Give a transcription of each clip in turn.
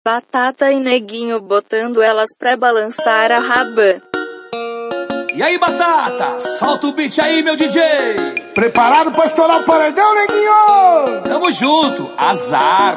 Batata e Neguinho botando elas pra balançar a raba. E aí, Batata, solta o beat aí, meu DJ. Preparado pra estourar o paredão, Neguinho? Tamo junto, azar.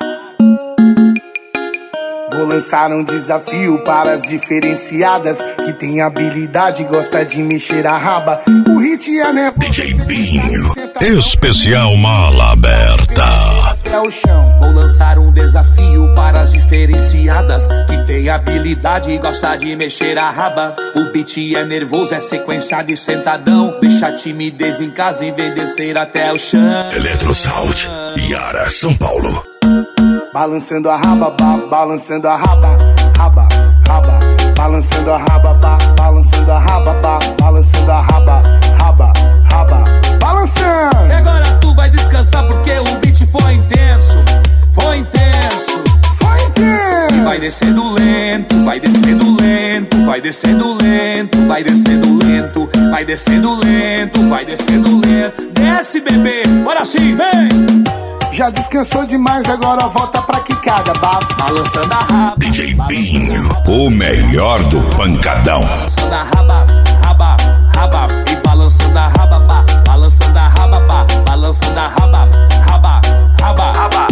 Vou lançar um desafio para as diferenciadas que tem habilidade e gosta de mexer a raba. O hit é nervoso. DJ Binho, especial Mala Aberta. Até o chão. Vou lançar um desafio para as diferenciadas que tem habilidade e gosta de mexer a raba. O beat é nervoso, é sequenciado e sentadão. Deixa a timidez em casa e vem descer até o chão. Eletrosalt, Yara, São Paulo. Balançando a raba, balançando a raba, raba, raba. Balançando a raba, balançando a raba, balançando a raba, raba, raba. Balançando! E agora tu vai descansar porque o beat foi intenso. Foi intenso. Foi intenso. E vai descendo lento, vai descendo lento, vai descendo lento, vai descendo lento, vai descendo lento, vai descendo lento. Desce, bebê, bora sim, vem! Já descansou demais, agora volta pra quicada, balançando a raba. DJ Binho, o melhor do pancadão. Balançando a raba, raba, raba. E balançando a raba, balançando a raba, balançando a raba, raba, raba, raba.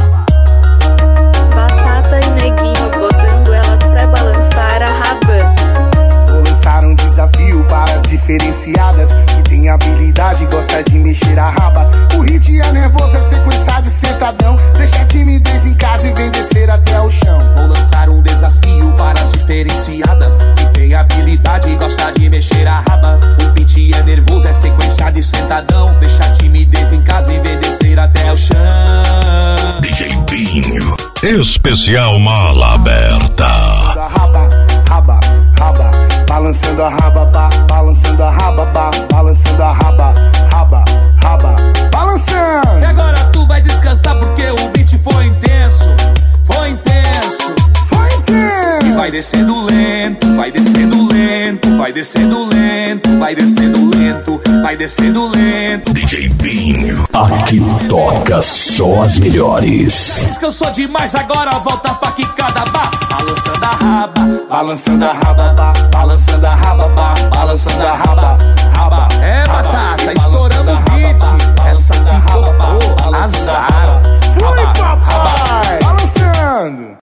Batata e Neguinho botando elas pra balançar a raba. Vou lançar um desafio para as diferenciadas que tem habilidade e gosta de mexer a raba. O hit é nervoso, é sequenciado e sentadão. Deixa a timidez em casa e vem descer até o chão. Vou lançar um desafio para as diferenciadas que tem habilidade e gosta de mexer a raba. O beat é nervoso, é sequenciado e sentadão. Deixa a timidez em casa e vem descer até o chão. DJ Binho, especial Mala Aberta. Raba, raba, raba. Balançando a raba, balançando a raba, balançando a raba, raba, raba. Balançando! E agora tu vai descansar porque o beat foi intenso. Foi intenso. Foi intenso. E vai descendo lento, vai descendo lento, vai descendo lento, vai descendo lento, vai descendo lento. DJ Binho, aqui toca só as melhores. Descansou demais, agora volta pra quicada, balançando a raba, balançando a raba, balançando a raba, balançando a raba, raba. É, Batata, estourando o beat. Essa picou, azar. Fui, papai! Balançando!